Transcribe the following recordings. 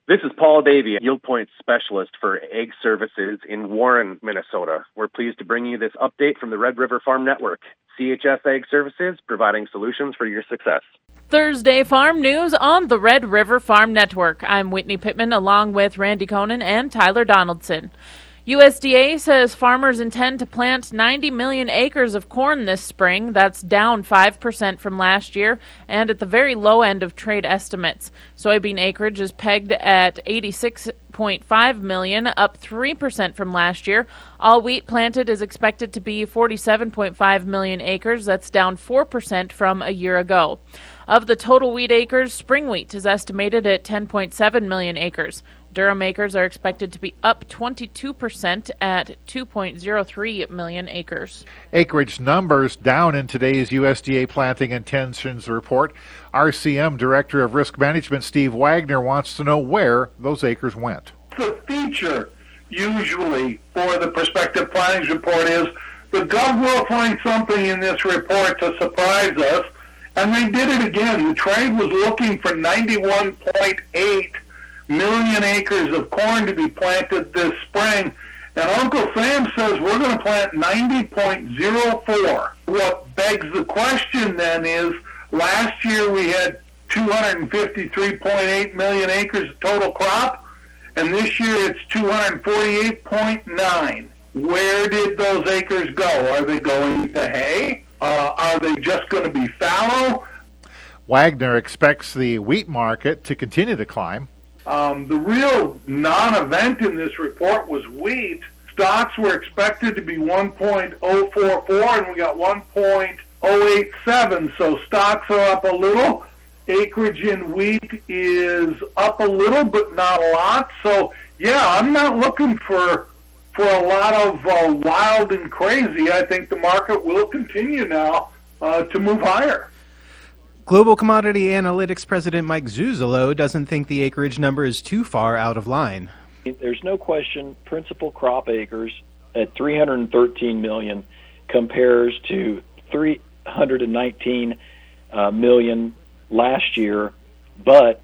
This is Paul Davey, Yield Point Specialist for Egg Services in Warren, Minnesota. We're pleased to bring you this update from the Red River Farm Network. CHS Egg Services, providing solutions for your success. Thursday Farm News on the Red River Farm Network. I'm Whitney Pittman along with Randy Conan and Tyler Donaldson. USDA says farmers intend to plant 90 million acres of corn this spring. That's down 5% from last year and at the very low end of trade estimates. Soybean acreage is pegged at 86.5 million, up 3% from last year. All wheat planted is expected to be 47.5 million acres. That's down 4% from a year ago. Of the total wheat acres, spring wheat is estimated at 10.7 million acres. Durum acres are expected to be up 22% at 2.03 million acres. Acreage numbers down in today's USDA Planting Intentions Report. RCM Director of Risk Management Steve Wagner wants to know where those acres went. The feature usually for the Prospective Plantings Report is the Gov will find something in this report to surprise us, and they did it again. The trade was looking for 91.8 million acres of corn to be planted this spring, and Uncle Sam says we're going to plant 90.04. What begs the question then is, last year we had 253.8 million acres of total crop, and this year it's 248.9. Where did those acres go? Are they going to hay? Are they just going to be fallow? Wagner expects the wheat market to continue to climb. The real non-event in this report was wheat. Stocks were expected to be 1.044, and we got 1.087, so stocks are up a little. Acreage in wheat is up a little, but not a lot. So, yeah, I'm not looking for a lot of wild and crazy. I think the market will continue now to move higher. Global Commodity Analytics President Mike Zuzolo doesn't think the acreage number is too far out of line. There's no question principal crop acres at 313 million compares to 319 million last year, but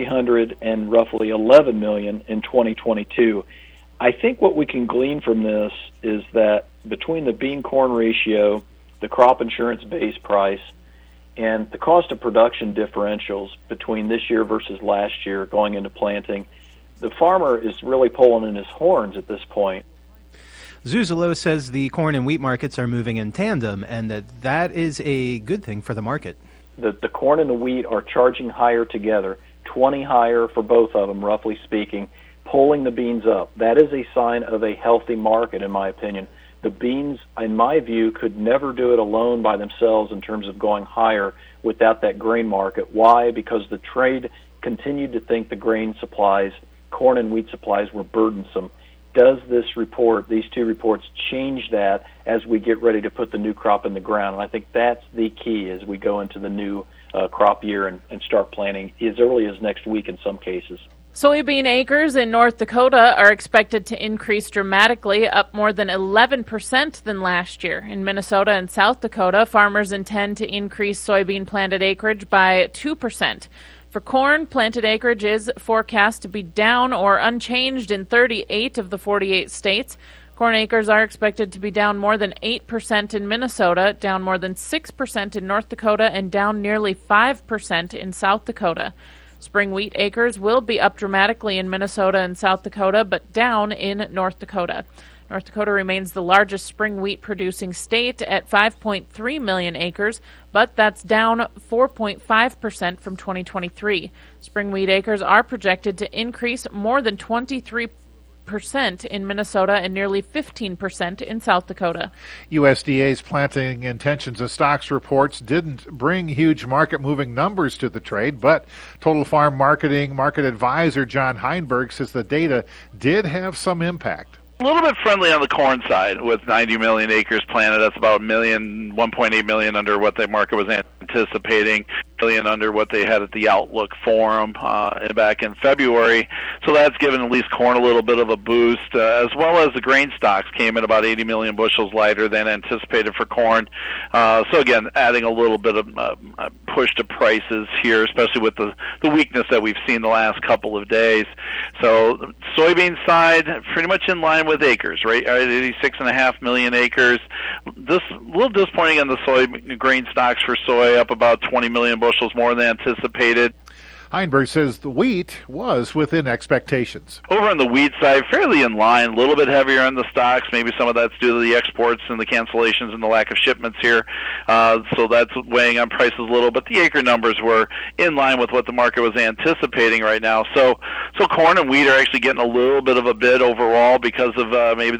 311 million in 2022. I think what we can glean from this is that between the bean-corn ratio, the crop insurance base price, and the cost of production differentials between this year versus last year going into planting, the farmer is really pulling in his horns at this point. Zuzolo says the corn and wheat markets are moving in tandem and that is a good thing for the market. The corn and the wheat are charging higher together, 20 higher for both of them, roughly speaking, pulling the beans up. That is a sign of a healthy market, in my opinion. The beans, in my view, could never do it alone by themselves in terms of going higher without that grain market. Why? Because the trade continued to think the grain supplies, corn and wheat supplies, were burdensome. Does this report, these two reports, change that as we get ready to put the new crop in the ground? And I think that's the key as we go into the new crop year and start planting as early as next week in some cases. Soybean acres in North Dakota are expected to increase dramatically, up more than 11% than last year. In Minnesota and South Dakota, farmers intend to increase soybean planted acreage by 2%. For corn, planted acreage is forecast to be down or unchanged in 38 of the 48 states. Corn acres are expected to be down more than 8% in Minnesota, down more than 6% in North Dakota, and down nearly 5% in South Dakota. Spring wheat acres will be up dramatically in Minnesota and South Dakota, but down in North Dakota. North Dakota remains the largest spring wheat producing state at 5.3 million acres, but that's down 4.5% from 2023. Spring wheat acres are projected to increase more than 23% in Minnesota and nearly 15% in South Dakota. USDA's Planting Intentions of Stocks reports didn't bring huge market-moving numbers to the trade, but Total Farm Marketing market advisor John Heinberg says the data did have some impact. A little bit friendly on the corn side with 90 million acres planted. That's about 1.8 million under what the market was anticipating. anticipating, million under what they had at the Outlook Forum back in February. So that's given at least corn a little bit of a boost, as well as the grain stocks came in about 80 million bushels lighter than anticipated for corn. So again, adding a little bit of push to prices here, especially with the weakness that we've seen the last couple of days. So soybean side, pretty much in line with acres, right? 86.5 million acres. This a little disappointing on the soy grain stocks for soy, up about 20 million bushels more than anticipated. Heinberg says the wheat was within expectations. Over on the wheat side, fairly in line, a little bit heavier on the stocks. Maybe some of that's due to the exports and the cancellations and the lack of shipments here. So that's weighing on prices a little, but the acre numbers were in line with what the market was anticipating right now. So corn and wheat are actually getting a little bit of a bid overall because of maybe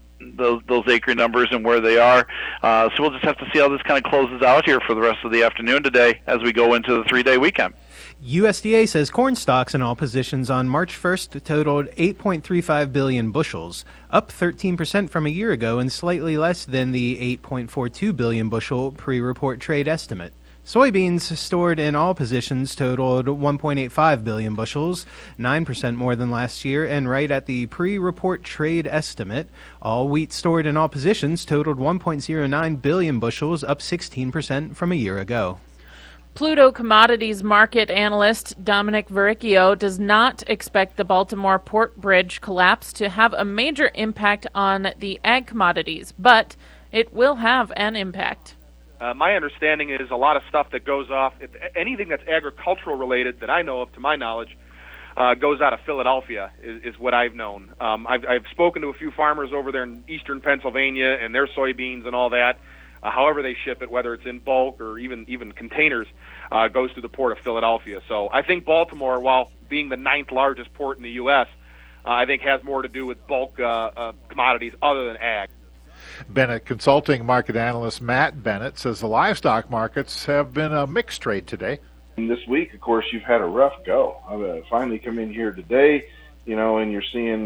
those acre numbers and where they are. So we'll just have to see how this kind of closes out here for the rest of the afternoon today as we go into the 3-day weekend. USDA says corn stocks in all positions on March 1st totaled 8.35 billion bushels, up 13% from a year ago and slightly less than the 8.42 billion bushel pre-report trade estimate. Soybeans stored in all positions totaled 1.85 billion bushels, 9% more than last year and right at the pre-report trade estimate. All wheat stored in all positions totaled 1.09 billion bushels, up 16% from a year ago. Pluto Commodities market analyst Dominic Verricchio does not expect the Baltimore Port Bridge collapse to have a major impact on the ag commodities, but it will have an impact. My understanding is a lot of stuff that goes off, anything that's agricultural related that I know of, to my knowledge, goes out of Philadelphia is what I've known. I've spoken to a few farmers over there in eastern Pennsylvania and their soybeans and all that. However they ship it, whether it's in bulk or even containers, goes to the port of Philadelphia. So I think Baltimore, while being the 9th largest port in the U.S., I think has more to do with bulk commodities other than ag. Bennett Consulting market analyst Matt Bennett says the livestock markets have been a mixed trade today. This week, of course, you've had a rough go. I've finally come in here today, and you're seeing,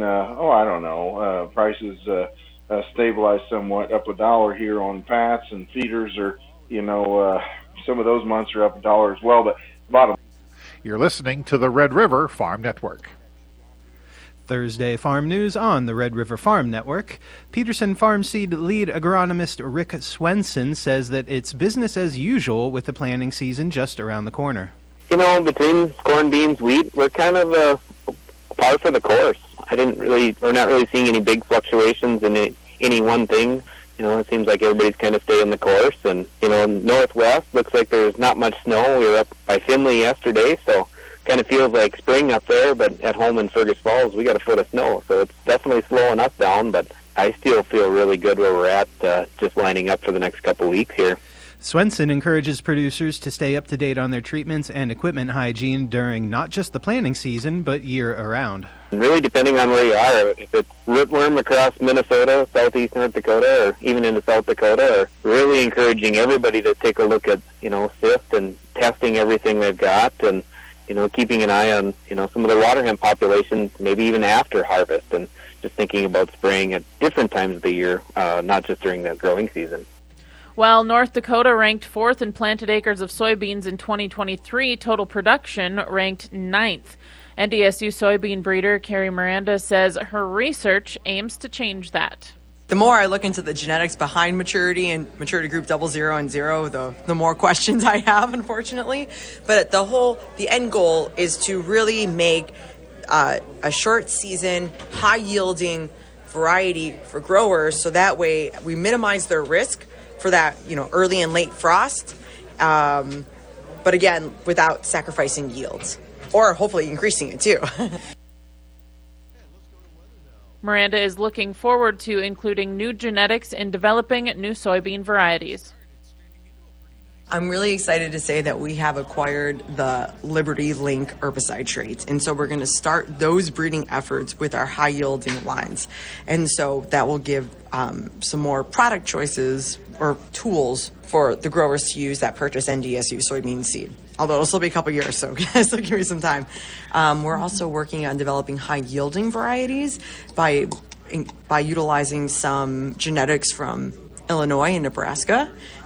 prices stabilize somewhat, up $1 here on pats and feeders, or some of those months are up $1 as well. But bottom. You're listening to the Red River Farm Network. Thursday Farm News on the Red River Farm Network. Peterson Farm Seed lead agronomist Rick Swenson says that it's business as usual with the planting season just around the corner. Between corn, beans, wheat, we're kind of par for the course. We're not really seeing any big fluctuations in any one thing. It seems like everybody's kind of staying the course. And, Northwest looks like there's not much snow. We were up by Finley yesterday, so kind of feels like spring up there, but at home in Fergus Falls, we got a foot of snow. So it's definitely slowing us down, but I still feel really good where we're at, just lining up for the next couple weeks here. Swenson encourages producers to stay up to date on their treatments and equipment hygiene during not just the planting season, but year-around. Really, depending on where you are, if it's rootworm across Minnesota, southeast North Dakota, or even into South Dakota, are really encouraging everybody to take a look at, SIFT and testing everything they've got, and keeping an eye on, some of the water hemp populations, maybe even after harvest, and just thinking about spraying at different times of the year, not just during the growing season. While North Dakota ranked 4th in planted acres of soybeans in 2023, total production ranked 9th. NDSU soybean breeder Carrie Miranda says her research aims to change that. The more I look into the genetics behind maturity and maturity group 00 and 0, the more questions I have, unfortunately. But the end goal is to really make a short season, high yielding variety for growers, so that way we minimize their risk for that, early and late frost. But again, without sacrificing yields, or hopefully increasing it too. Miranda is looking forward to including new genetics in developing new soybean varieties. I'm really excited to say that we have acquired the Liberty Link herbicide traits. And so we're going to start those breeding efforts with our high yielding lines. And so that will give some more product choices or tools for the growers to use that purchase NDSU soybean seed. Although it'll still be a couple years, so give me some time. We're also working on developing high-yielding varieties by utilizing some genetics from Illinois and Nebraska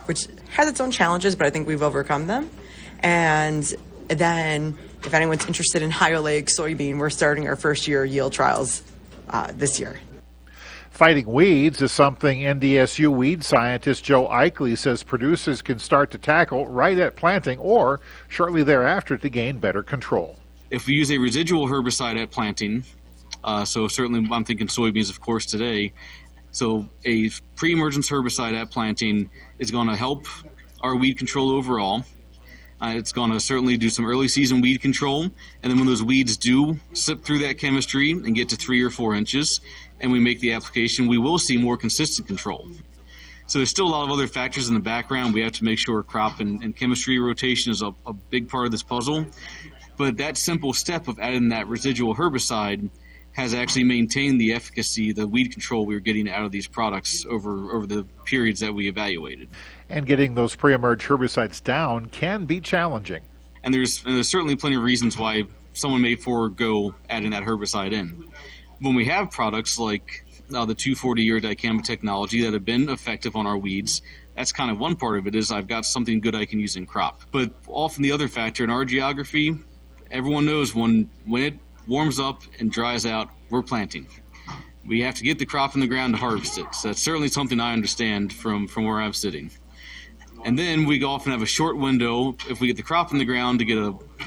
which has its own challenges, but I think we've overcome them. And then if anyone's interested in high oleic soybean, we're starting our first year yield trials this year. Fighting weeds is something NDSU weed scientist Joe Eichley says producers can start to tackle right at planting or shortly thereafter to gain better control. If we use a residual herbicide at planting, so certainly I'm thinking soybeans, of course, today. So a pre-emergence herbicide at planting is going to help our weed control overall. It's going to certainly do some early season weed control. And then when those weeds do slip through that chemistry and get to 3 or 4 inches, and we make the application, we will see more consistent control. So there's still a lot of other factors in the background. We have to make sure crop and chemistry rotation is a big part of this puzzle. But that simple step of adding that residual herbicide has actually maintained the efficacy, the weed control we were getting out of these products over the periods that we evaluated. And getting those pre-emerge herbicides down can be challenging. And there's certainly plenty of reasons why someone may forego adding that herbicide in. When we have products like the 240-year dicamba technology that have been effective on our weeds, that's kind of one part of it, is I've got something good I can use in crop. But often the other factor in our geography, everyone knows when it warms up and dries out, we're planting. We have to get the crop in the ground to harvest it. So that's certainly something I understand from where I'm sitting. And then we often have a short window, if we get the crop in the ground, to get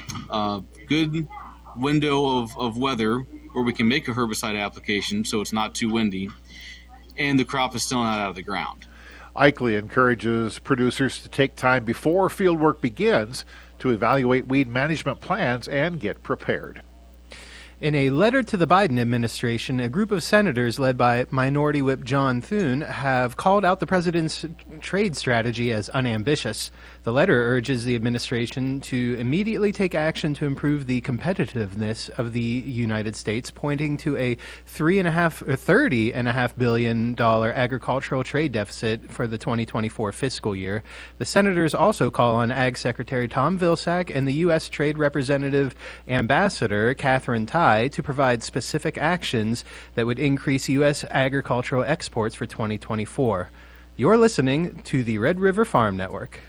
a good window of weather where we can make a herbicide application so it's not too windy, and the crop is still not out of the ground. Eichley encourages producers to take time before fieldwork begins to evaluate weed management plans and get prepared. In a letter to the Biden administration, a group of senators led by Minority Whip John Thune have called out the president's trade strategy as unambitious. The letter urges the administration to immediately take action to improve the competitiveness of the United States, pointing to a $30.5 billion agricultural trade deficit for the 2024 fiscal year. The senators also call on Ag Secretary Tom Vilsack and the U.S. Trade Representative Ambassador Catherine Tai to provide specific actions that would increase U.S. agricultural exports for 2024. You're listening to the Red River Farm Network.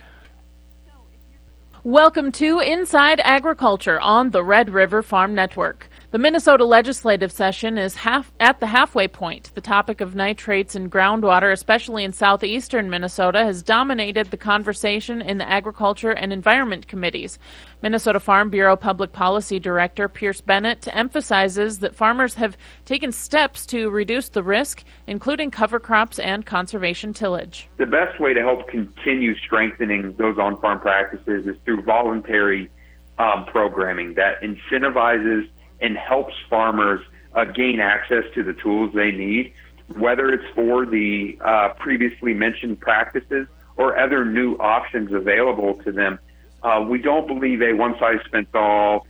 Welcome to Inside Agriculture on the Red River Farm Network. The Minnesota legislative session is at the halfway point. The topic of nitrates in groundwater, especially in southeastern Minnesota, has dominated the conversation in the Agriculture and Environment committees. Minnesota Farm Bureau Public Policy Director Pierce Bennett emphasizes that farmers have taken steps to reduce the risk, including cover crops and conservation tillage. The best way to help continue strengthening those on-farm practices is through voluntary programming that incentivizes and helps farmers gain access to the tools they need, whether it's for the previously mentioned practices or other new options available to them. We don't believe a one-size-fits-all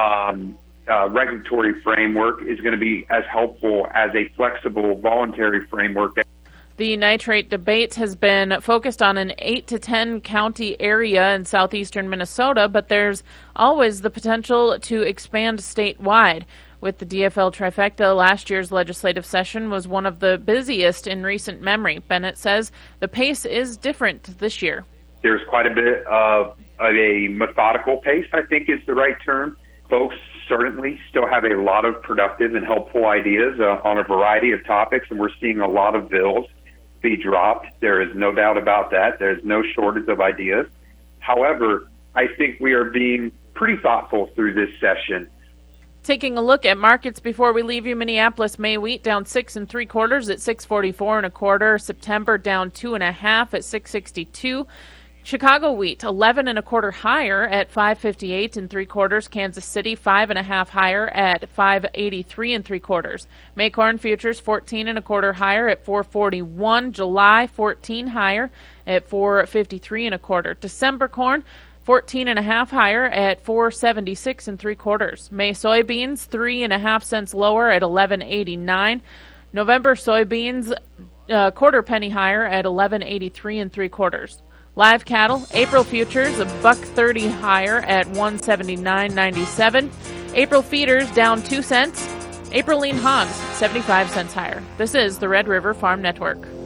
regulatory framework is going to be as helpful as a flexible voluntary framework. The nitrate debate has been focused on an 8 to 10 county area in southeastern Minnesota, but there's always the potential to expand statewide. With the DFL trifecta, last year's legislative session was one of the busiest in recent memory. Bennett says the pace is different this year. There's quite a bit of a methodical pace, I think is the right term. Folks certainly still have a lot of productive and helpful ideas on a variety of topics, and we're seeing a lot of bills be dropped. There is no doubt about that. There's no shortage of ideas. However, I think we are being pretty thoughtful through this session. Taking a look at markets before we leave you, Minneapolis May wheat down 6 3/4 at $6.44 1/4. September down 2 1/2 at $6.62. Chicago wheat 11 1/4 higher at $5.58 3/4. Kansas City 5 1/2 higher at $5.83 3/4. May corn futures 14 1/4 higher at $4.41. July 14 higher at $4.53 1/4. December corn 14 1/2 higher at $4.76 3/4. May soybeans 3 1/2 cents lower at $11.89. November soybeans quarter penny higher at $11.83 3/4. Live cattle, April futures $1.30 higher at $179.97. April feeders down 2 cents. April lean hogs 75 cents higher. This is the Red River Farm Network.